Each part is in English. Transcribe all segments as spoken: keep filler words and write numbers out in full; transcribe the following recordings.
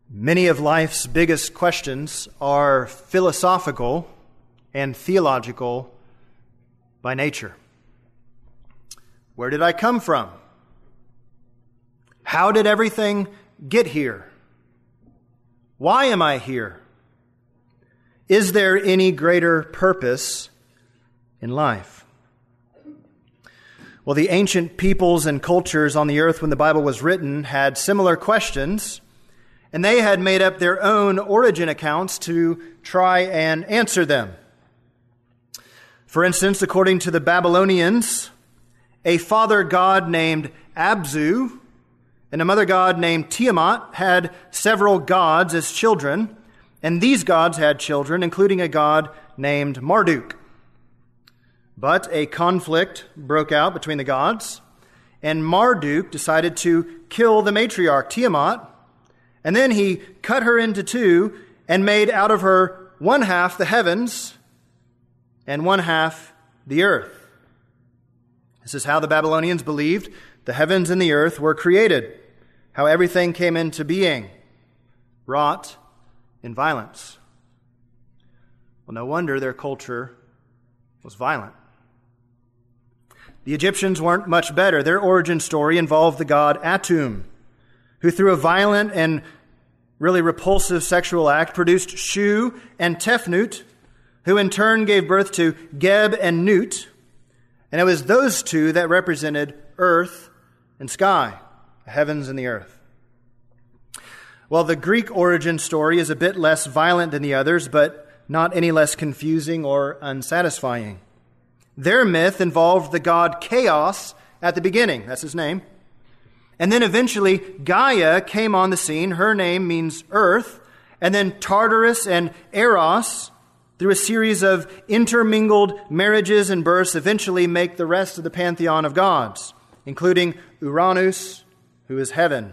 Many of life's biggest questions are philosophical and theological by nature. Where did I come from? How did everything get here? Why am I here? Is there any greater purpose in life? Well, the ancient peoples and cultures on the earth when the Bible was written had similar questions, and they had made up their own origin accounts to try and answer them. For instance, according to the Babylonians, a father god named Abzu and a mother god named Tiamat had several gods as children, and these gods had children, including a god named Marduk. But a conflict broke out between the gods, and Marduk decided to kill the matriarch Tiamat, and then he cut her into two and made out of her one half the heavens and one half the earth. This is how the Babylonians believed the heavens and the earth were created, how everything came into being, wrought in violence. Well, no wonder their culture was violent. The Egyptians weren't much better. Their origin story involved the god Atum, who through a violent and really repulsive sexual act produced Shu and Tefnut, who in turn gave birth to Geb and Nut. And it was those two that represented earth and sky, the heavens and the earth. Well, the Greek origin story is a bit less violent than the others, but not any less confusing or unsatisfying. Their myth involved the god Chaos at the beginning. That's his name. And then eventually Gaia came on the scene. Her name means earth. And then Tartarus and Eros, through a series of intermingled marriages and births, eventually make the rest of the pantheon of gods, including Uranus, who is heaven.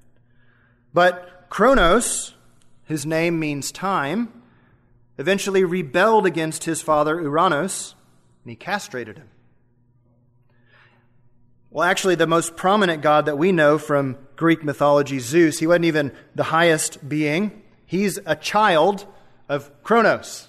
But Kronos, whose name means time, eventually rebelled against his father Uranus, and he castrated him. Well, actually, the most prominent god that we know from Greek mythology, Zeus, he wasn't even the highest being. He's a child of Kronos.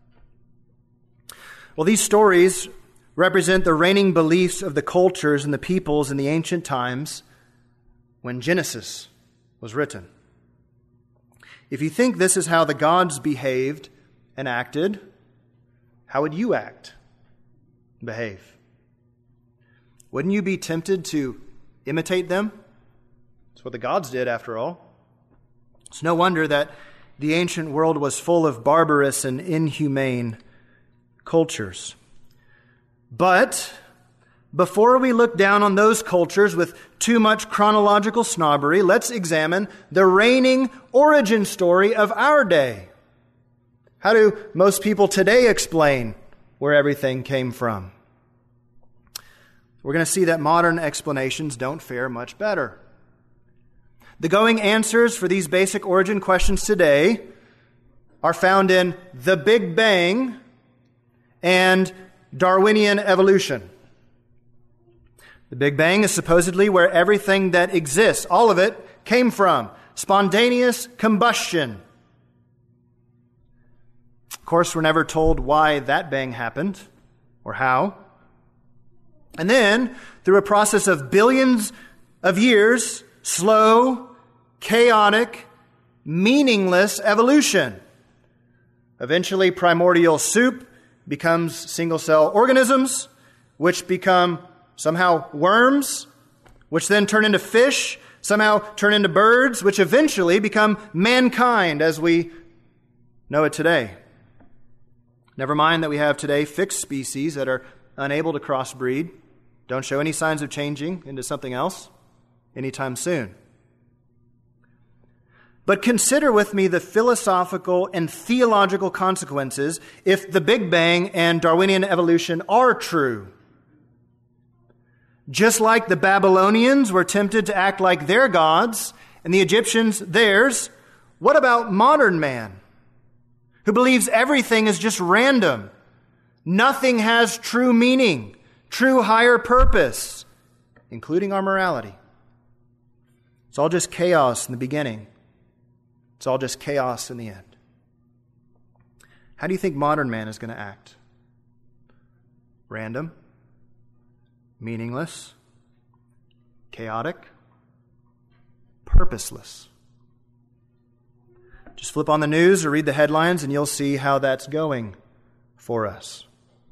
Well, these stories represent the reigning beliefs of the cultures and the peoples in the ancient times when Genesis was written. If you think this is how the gods behaved and acted, how would you act and behave? Wouldn't you be tempted to imitate them? That's what the gods did, after all. It's no wonder that the ancient world was full of barbarous and inhumane cultures. But before we look down on those cultures with too much chronological snobbery, let's examine the reigning origin story of our day. How do most people today explain where everything came from? We're going to see that modern explanations don't fare much better. The going answers for these basic origin questions today are found in the Big Bang and Darwinian evolution. The Big Bang is supposedly where everything that exists, all of it, came from. Spontaneous combustion. Of course, we're never told why that bang happened or how. And then, through a process of billions of years, slow, chaotic, meaningless evolution. Eventually, primordial soup becomes single-cell organisms, which become somehow worms, which then turn into fish, somehow turn into birds, which eventually become mankind as we know it today. Never mind that we have today fixed species that are unable to crossbreed, don't show any signs of changing into something else anytime soon. But consider with me the philosophical and theological consequences if the Big Bang and Darwinian evolution are true. Just like the Babylonians were tempted to act like their gods and the Egyptians theirs, what about modern man, who believes everything is just random? Nothing has true meaning, true higher purpose, including our morality. It's all just chaos in the beginning. It's all just chaos in the end. How do you think modern man is going to act? Random? Meaningless? Chaotic? Purposeless? Just flip on the news or read the headlines and you'll see how that's going for us.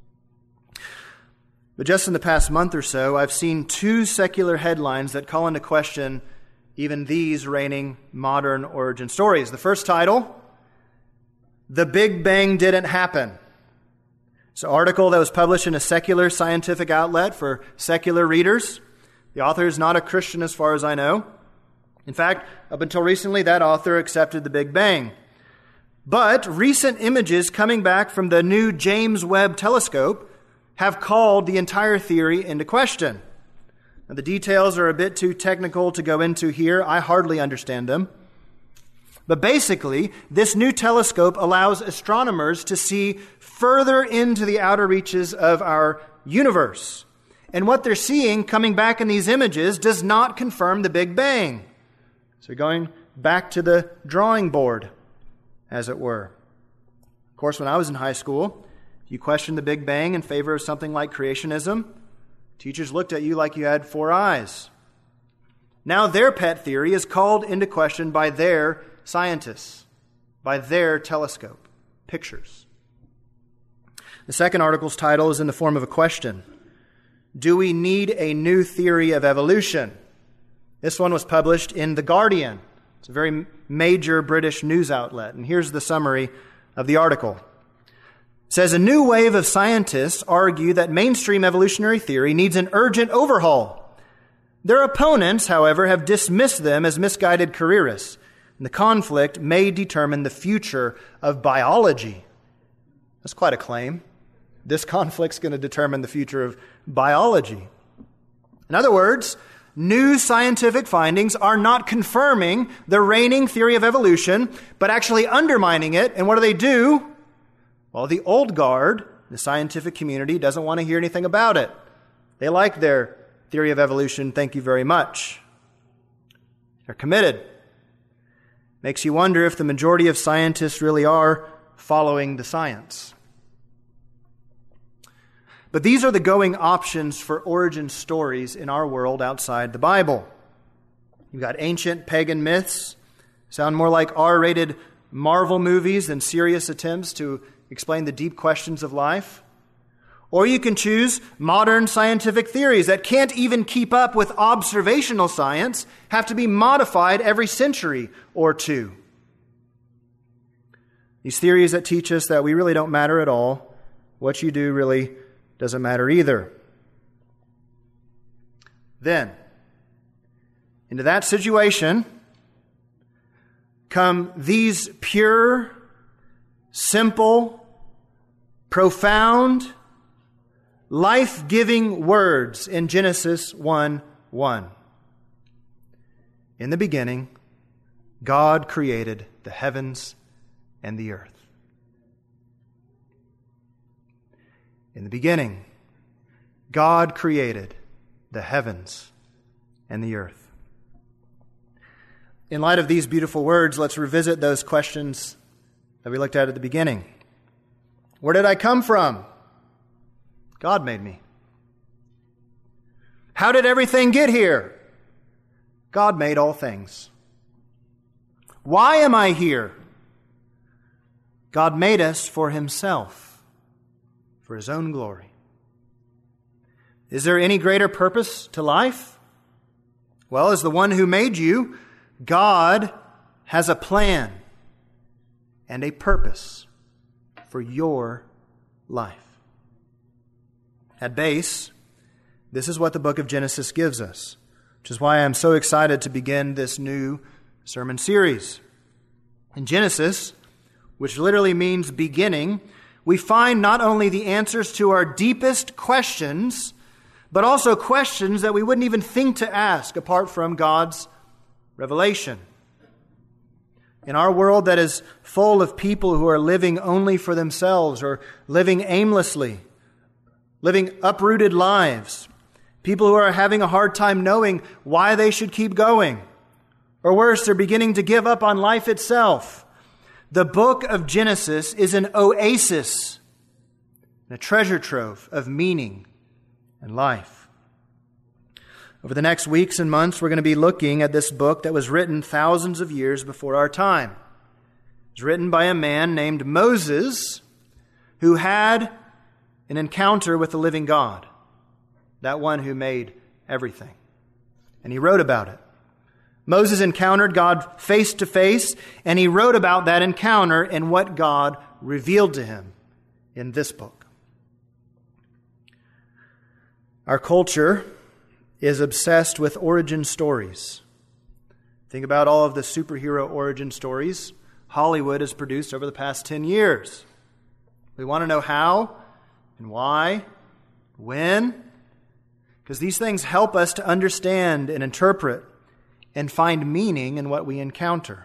But just in the past month or so, I've seen two secular headlines that call into question even these reigning modern origin stories. The first title, The Big Bang Didn't Happen. It's an article that was published in a secular scientific outlet for secular readers. The author is not a Christian as far as I know. In fact, up until recently, that author accepted the Big Bang. But recent images coming back from the new James Webb Telescope have called the entire theory into question. Now, the details are a bit too technical to go into here. I hardly understand them. But basically, this new telescope allows astronomers to see further into the outer reaches of our universe. And what they're seeing coming back in these images does not confirm the Big Bang. So going back to the drawing board, as it were. Of course, when I was in high school, if you questioned the Big Bang in favor of something like creationism, teachers looked at you like you had four eyes. Now their pet theory is called into question by their scientists, by their telescope pictures. The second article's title is in the form of a question. Do we need a new theory of evolution? This one was published in The Guardian. It's a very major British news outlet. And here's the summary of the article. It says, a new wave of scientists argue that mainstream evolutionary theory needs an urgent overhaul. Their opponents, however, have dismissed them as misguided careerists. And the conflict may determine the future of biology. That's quite a claim. This conflict's going to determine the future of biology. In other words, new scientific findings are not confirming the reigning theory of evolution, but actually undermining it. And what do they do? Well, the old guard, the scientific community, doesn't want to hear anything about it. They like their theory of evolution, thank you very much. They're committed. Makes you wonder if the majority of scientists really are following the science. But these are the going options for origin stories in our world outside the Bible. You've got ancient pagan myths, sound more like R-rated Marvel movies than serious attempts to explain the deep questions of life. Or you can choose modern scientific theories that can't even keep up with observational science, have to be modified every century or two. These theories that teach us that we really don't matter at all, what you do really doesn't matter either. Then, into that situation come these pure, simple, profound, life-giving words in Genesis one one. In the beginning, God created the heavens and the earth. In the beginning, God created the heavens and the earth. In light of these beautiful words, let's revisit those questions that we looked at at the beginning. Where did I come from? God made me. How did everything get here? God made all things. Why am I here? God made us for Himself, for His own glory. Is there any greater purpose to life? Well, as the one who made you, God has a plan and a purpose for your life. At base, this is what the book of Genesis gives us, which is why I'm so excited to begin this new sermon series. In Genesis, which literally means beginning, we find not only the answers to our deepest questions, but also questions that we wouldn't even think to ask apart from God's revelation. In our world that is full of people who are living only for themselves or living aimlessly, living uprooted lives, people who are having a hard time knowing why they should keep going, Or worse, they're beginning to give up on life itself. The book of Genesis is an oasis, a treasure trove of meaning and life. Over the next weeks and months, we're going to be looking at this book that was written thousands of years before our time. It was written by a man named Moses, who had an encounter with the living God, that one who made everything. And he wrote about it. Moses encountered God face to face, and he wrote about that encounter and what God revealed to him in this book. Our culture is obsessed with origin stories. Think about all of the superhero origin stories Hollywood has produced over the past ten years. We want to know how and why, when, because these things help us to understand and interpret and find meaning in what we encounter.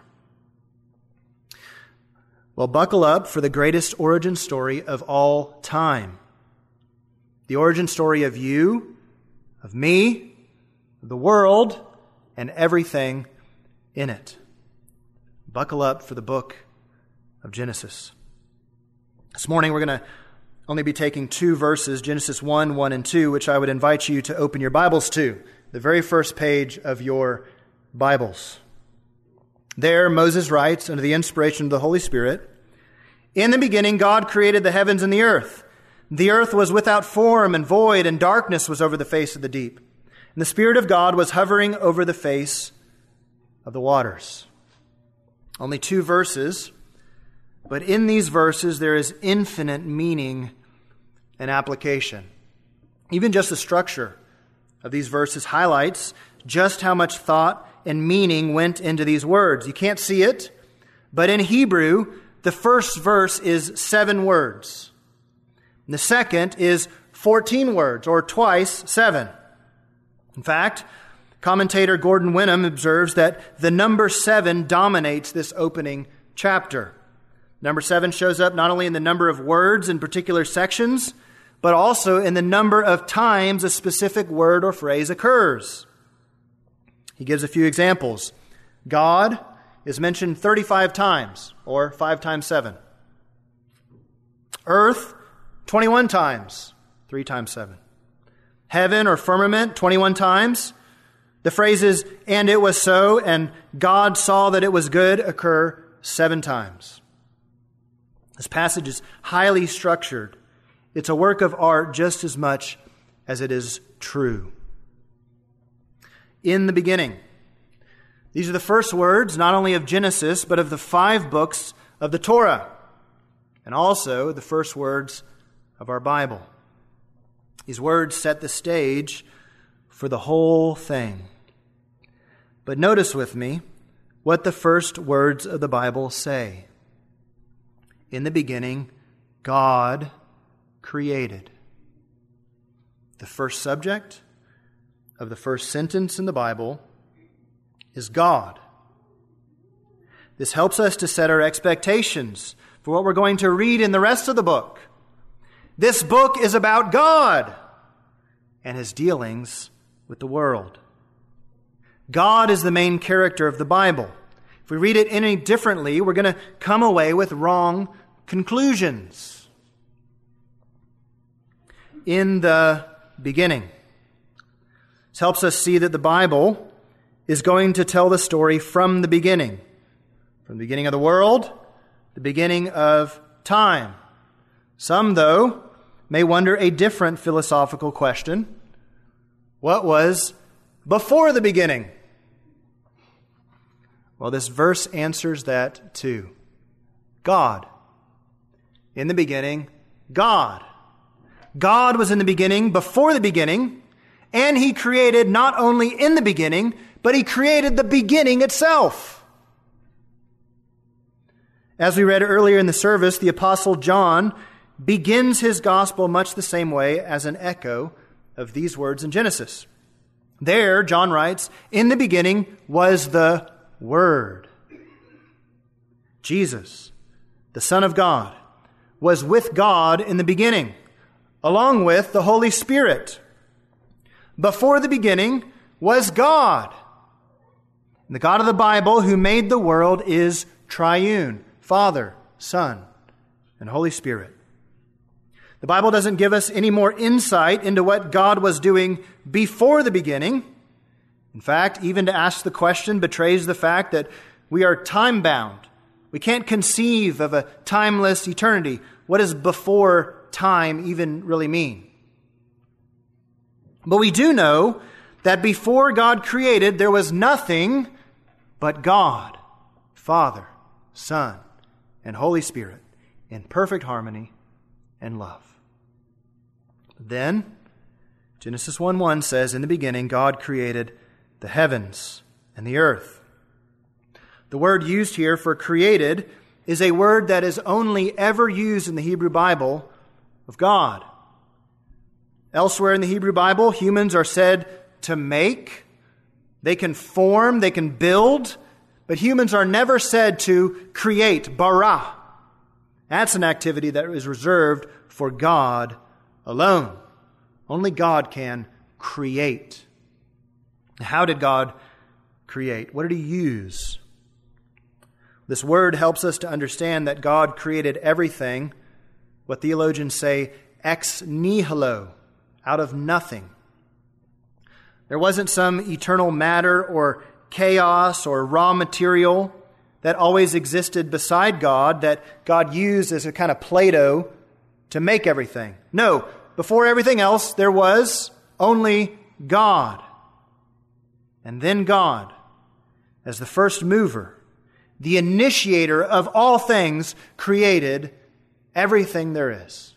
Well, buckle up for the greatest origin story of all time. The origin story of you, of me, of the world, and everything in it. Buckle up for the book of Genesis. This morning we're going to only be taking two verses, Genesis one, one and two, which I would invite you to open your Bibles to, the very first page of your Bibles. There, Moses writes, under the inspiration of the Holy Spirit, "In the beginning, God created the heavens and the earth. The earth was without form and void, and darkness was over the face of the deep. And the Spirit of God was hovering over the face of the waters." Only two verses, but in these verses there is infinite meaning and application. Even just the structure of these verses highlights just how much thought and meaning went into these words. You can't see it, but in Hebrew, the first verse is seven words. And the second is fourteen words, or twice seven. In fact, commentator Gordon Wenham observes that the number seven dominates this opening chapter. Number seven shows up not only in the number of words in particular sections, but also in the number of times a specific word or phrase occurs. He gives a few examples. God is mentioned thirty-five times, or five times seven. Earth, twenty-one times, three times seven. Heaven or firmament, twenty-one times. The phrases, "and it was so," and "God saw that it was good," occur seven times. This passage is highly structured. It's a work of art just as much as it is true. In the beginning. These are the first words, not only of Genesis, but of the five books of the Torah, and also the first words of our Bible. These words set the stage for the whole thing. But notice with me what the first words of the Bible say. In the beginning, God created. The first subject of the first sentence in the Bible is God. This helps us to set our expectations for what we're going to read in the rest of the book. This book is about God and His dealings with the world. God is the main character of the Bible. If we read it any differently, we're going to come away with wrong conclusions. In the beginning. This helps us see that the Bible is going to tell the story from the beginning. From the beginning of the world, the beginning of time. Some, though, may wonder a different philosophical question. What was before the beginning? Well, this verse answers that too. God. In the beginning, God. God was in the beginning, before the beginning, and He created not only in the beginning, but He created the beginning itself. As we read earlier in the service, the Apostle John begins his gospel much the same way as an echo of these words in Genesis. There, John writes, "In the beginning was the Word." Jesus, the Son of God, was with God in the beginning, along with the Holy Spirit. Before the beginning was God. And the God of the Bible who made the world is triune, Father, Son, and Holy Spirit. The Bible doesn't give us any more insight into what God was doing before the beginning. In fact, even to ask the question betrays the fact that we are time-bound. We can't conceive of a timeless eternity. What does before time even really mean? But we do know that before God created, there was nothing but God, Father, Son, and Holy Spirit in perfect harmony and love. Then, Genesis one one says, in the beginning, God created the heavens and the earth. The word used here for created is a word that is only ever used in the Hebrew Bible of God. Elsewhere in the Hebrew Bible, humans are said to make. They can form, they can build, but humans are never said to create, bara. That's an activity that is reserved for God alone. Only God can create. How did God create? What did He use? This word helps us to understand that God created everything, what theologians say, ex nihilo, out of nothing. There wasn't some eternal matter or chaos or raw material that always existed beside God that God used as a kind of Play-Doh to make everything. No, before everything else, there was only God. And then God, as the first mover, the initiator of all things, created everything there is.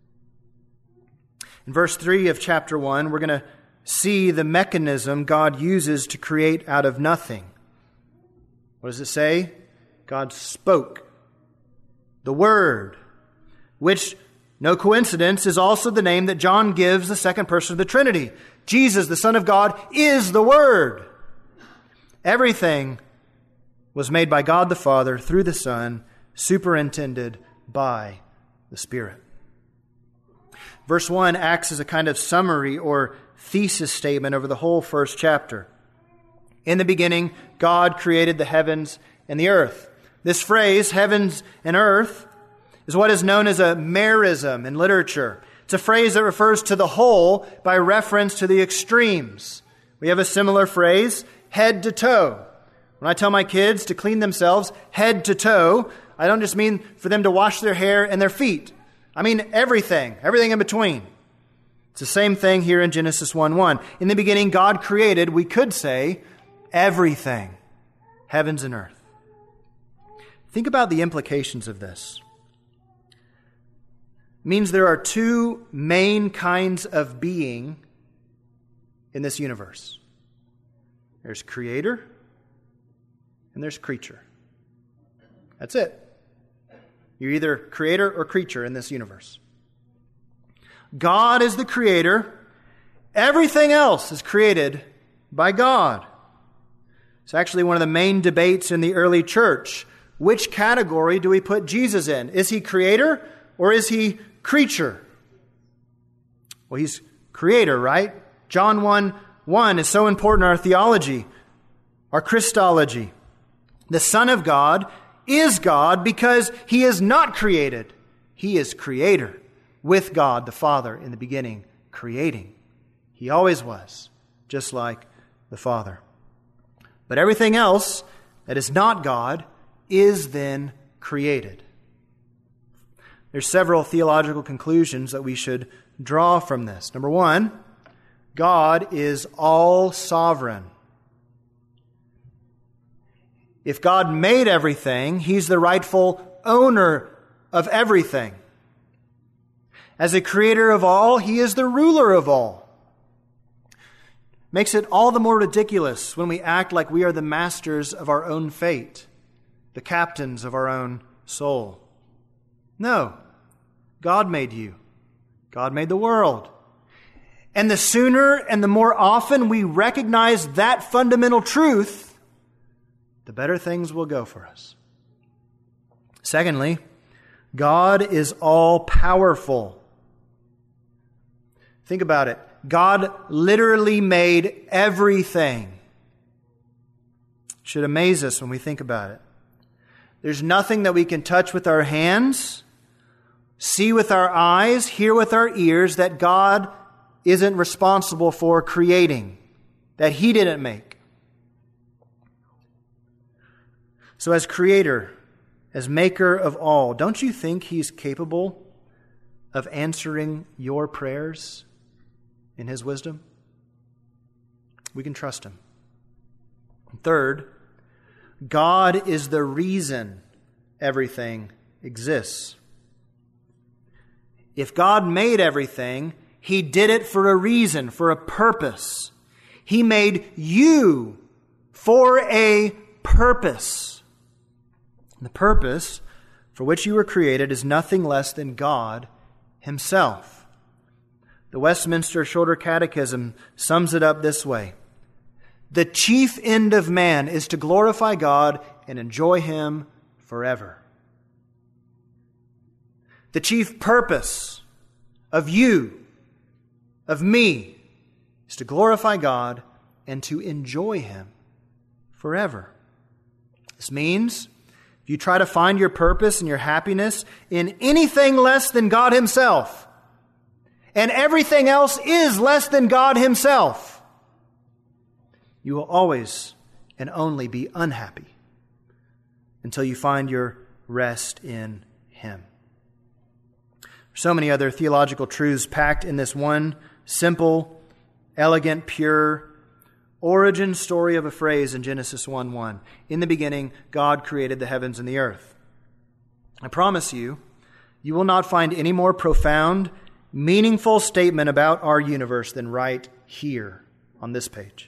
In verse three of chapter one, we're going to see the mechanism God uses to create out of nothing. What does it say? God spoke. The Word, which, no coincidence, is also the name that John gives the second person of the Trinity. Jesus, the Son of God, is the Word. Everything was made by God the Father through the Son, superintended by the Spirit. Verse one acts as a kind of summary or thesis statement over the whole first chapter. In the beginning, God created the heavens and the earth. This phrase, heavens and earth, is what is known as a merism in literature. It's a phrase that refers to the whole by reference to the extremes. We have a similar phrase, head to toe. When I tell my kids to clean themselves head to toe, I don't just mean for them to wash their hair and their feet. I mean everything, everything in between. It's the same thing here in Genesis one one. In the beginning, God created, we could say, everything, heavens and earth. Think about the implications of this. It means there are two main kinds of being in this universe. There's creator and there's creature. That's it. You're either creator or creature in this universe. God is the creator. Everything else is created by God. It's actually one of the main debates in the early church. Which category do we put Jesus in? Is he creator or is he creature? Well, he's creator, right? John one one is so important in our theology, our Christology. The Son of God is God because he is not created. He is creator with God the Father in the beginning, creating. He always was, just like the Father. But everything else that is not God is then created. There's several theological conclusions that we should draw from this. Number one, God is all sovereign. If God made everything, he's the rightful owner of everything. As a creator of all, he is the ruler of all. Makes it all the more ridiculous when we act like we are the masters of our own fate, the captains of our own soul. No, God made you. God made the world. And the sooner and the more often we recognize that fundamental truth, the better things will go for us. Secondly, God is all powerful. Think about it. God literally made everything. It should amaze us when we think about it. There's nothing that we can touch with our hands, see with our eyes, hear with our ears that God isn't responsible for creating, that He didn't make. So as Creator, as Maker of all, don't you think He's capable of answering your prayers in His wisdom? We can trust Him. Third, God is the reason everything exists. If God made everything, He did it for a reason, for a purpose. He made you for a purpose. And the purpose for which you were created is nothing less than God Himself. The Westminster Shorter Catechism sums it up this way: the chief end of man is to glorify God and enjoy Him forever. The chief purpose of you, of me, is to glorify God and to enjoy Him forever. This means if you try to find your purpose and your happiness in anything less than God Himself, and everything else is less than God Himself, you will always and only be unhappy until you find your rest in Him. So many other theological truths packed in this one simple, elegant, pure origin story of a phrase in Genesis one one. In the beginning, God created the heavens and the earth. I promise you, you will not find any more profound, meaningful statement about our universe than right here on this page.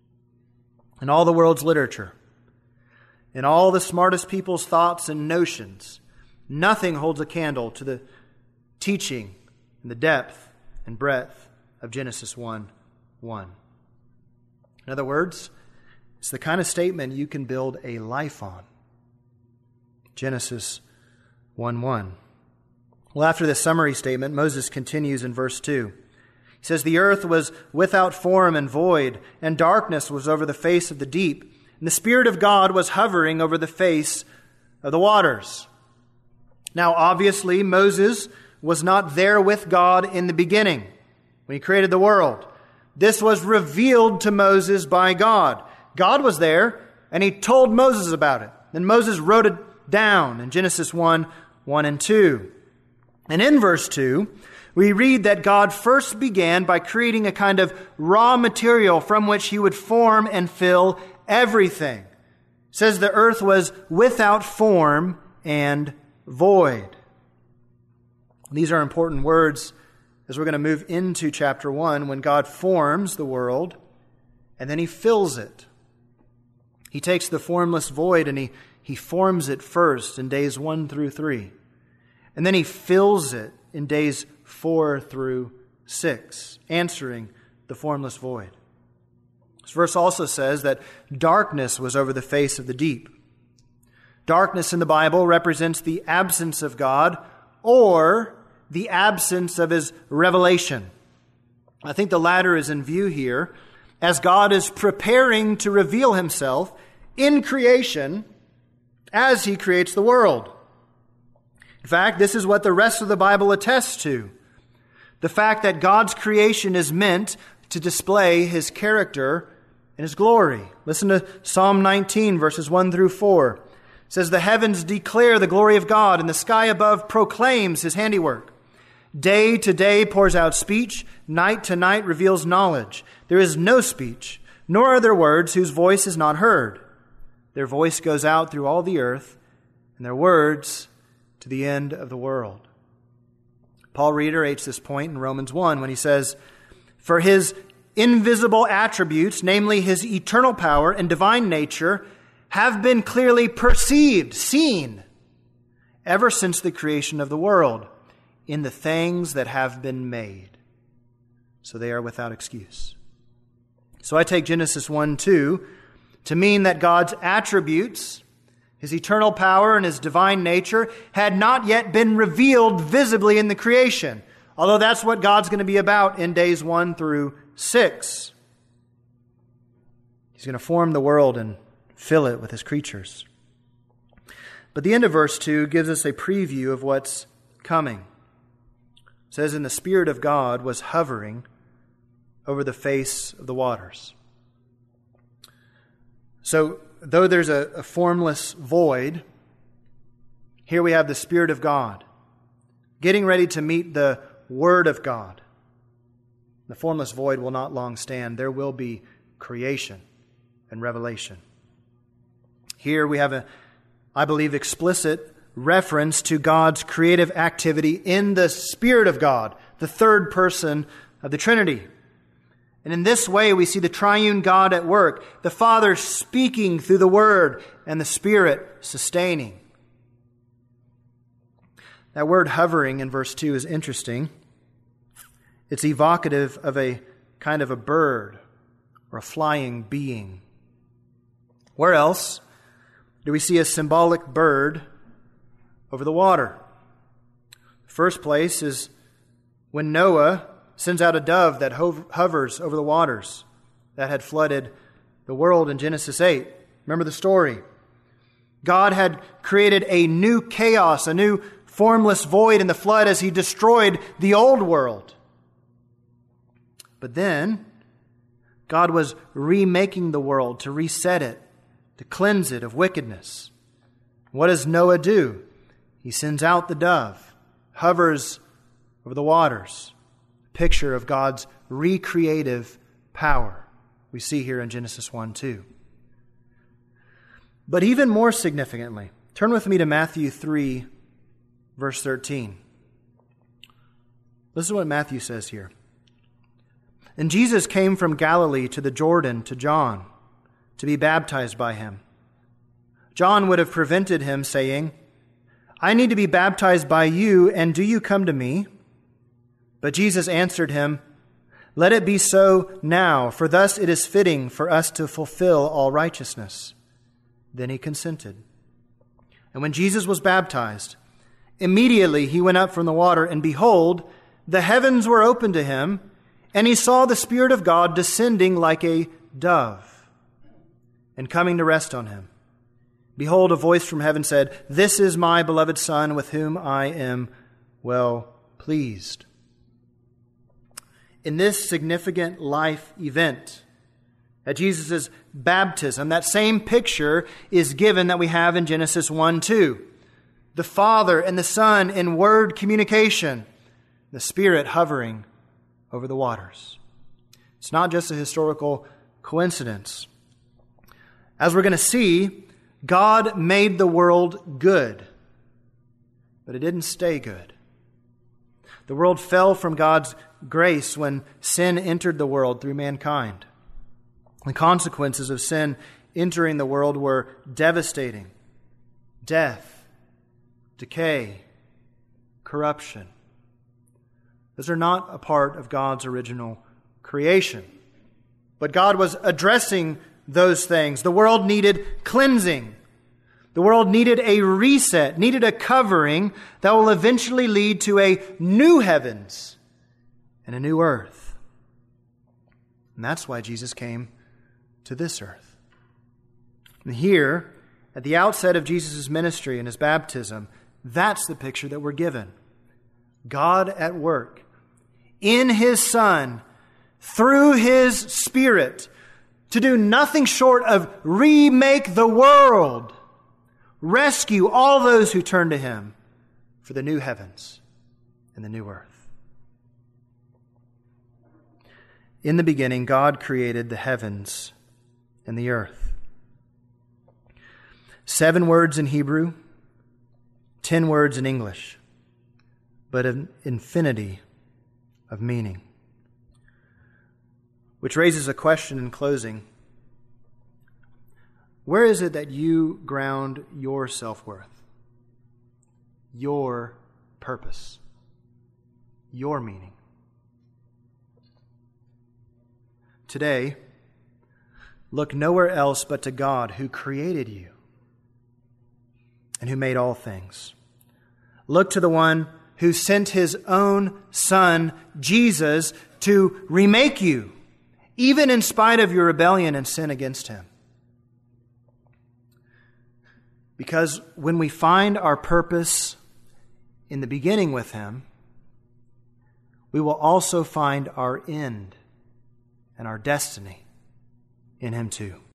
In all the world's literature, in all the smartest people's thoughts and notions, nothing holds a candle to the teaching and the depth and breadth of Genesis one one. In other words, it's the kind of statement you can build a life on. Genesis one one. Well, after this summary statement, Moses continues in verse two. He says, the earth was without form and void, and darkness was over the face of the deep, and the Spirit of God was hovering over the face of the waters. Now, obviously, Moses was not there with God in the beginning when He created the world. This was revealed to Moses by God. God was there, and He told Moses about it. Then Moses wrote it down in Genesis one, one and two. And in verse two, we read that God first began by creating a kind of raw material from which He would form and fill everything. It says the earth was without form and void. These are important words as we're going to move into chapter one, when God forms the world and then He fills it. He takes the formless void and He, he forms it first in days one through three. And then He fills it in days four through six, answering the formless void. This verse also says that darkness was over the face of the deep. Darkness in the Bible represents the absence of God or the absence of His revelation. I think the latter is in view here, as God is preparing to reveal Himself in creation as He creates the world. In fact, this is what the rest of the Bible attests to. The fact that God's creation is meant to display His character and His glory. Listen to Psalm nineteen, verses one through four. It says, the heavens declare the glory of God, and the sky above proclaims His handiwork. Day to day pours out speech, night to night reveals knowledge. There is no speech, nor are there words whose voice is not heard. Their voice goes out through all the earth, and their words to the end of the world. Paul reiterates this point in Romans one when he says, for His invisible attributes, namely His eternal power and divine nature, have been clearly perceived, seen, ever since the creation of the world, in the things that have been made. So they are without excuse. So I take Genesis one two to mean that God's attributes, His eternal power and His divine nature, had not yet been revealed visibly in the creation, although that's what God's going to be about in days one through six. He's going to form the world and fill it with his creatures. But the end of verse two gives us a preview of what's coming. It says, "And the Spirit of God was hovering over the face of the waters." So, though there's a, a formless void, here we have the Spirit of God getting ready to meet the Word of God. The formless void will not long stand. There will be creation and revelation. Here we have a, I believe, explicit reference to God's creative activity in the Spirit of God, the third person of the Trinity. And in this way, we see the triune God at work, the Father speaking through the Word and the Spirit sustaining. That word hovering in verse two is interesting. It's evocative of a kind of a bird or a flying being. Where else do we see a symbolic bird over the water? The first place is when Noah sends out a dove that hov- hovers over the waters that had flooded the world in Genesis eight. Remember the story. God had created a new chaos, a new formless void in the flood as he destroyed the old world. But then God was remaking the world to reset it, to cleanse it of wickedness. What does Noah do? He sends out the dove, hovers over the waters. A picture of God's recreative power. We see here in Genesis one two. But even more significantly, turn with me to Matthew three, verse thirteen. Listen to what Matthew says here. "And Jesus came from Galilee to the Jordan to John to be baptized by him. John would have prevented him, saying, 'I need to be baptized by you, and do you come to me?' But Jesus answered him, 'Let it be so now, for thus it is fitting for us to fulfill all righteousness.' Then he consented. And when Jesus was baptized, immediately he went up from the water, and behold, the heavens were opened to him, and he saw the Spirit of God descending like a dove and coming to rest on him. Behold, a voice from heaven said, 'This is my beloved Son, with whom I am well pleased.'" In this significant life event, at Jesus' baptism, that same picture is given that we have in Genesis one two. The Father and the Son in word communication, the Spirit hovering over the waters. It's not just a historical coincidence. As we're going to see, God made the world good, but it didn't stay good. The world fell from God's grace when sin entered the world through mankind. The consequences of sin entering the world were devastating. Death, decay, corruption. Those are not a part of God's original creation. But God was addressing those things. The world needed cleansing. The world needed a reset, needed a covering that will eventually lead to a new heavens and a new earth. And that's why Jesus came to this earth. And here, at the outset of Jesus' ministry and his baptism, that's the picture that we're given. God at work in his Son, through his Spirit, to do nothing short of remake the world, rescue all those who turn to him for the new heavens and the new earth. In the beginning, God created the heavens and the earth. Seven words in Hebrew, ten words in English, but an infinity of meaning. Which raises a question in closing. Where is it that you ground your self-worth, your purpose, your meaning? Today, look nowhere else but to God who created you and who made all things. Look to the one who sent his own Son, Jesus, to remake you, even in spite of your rebellion and sin against him. Because when we find our purpose in the beginning with Him, we will also find our end and our destiny in Him too.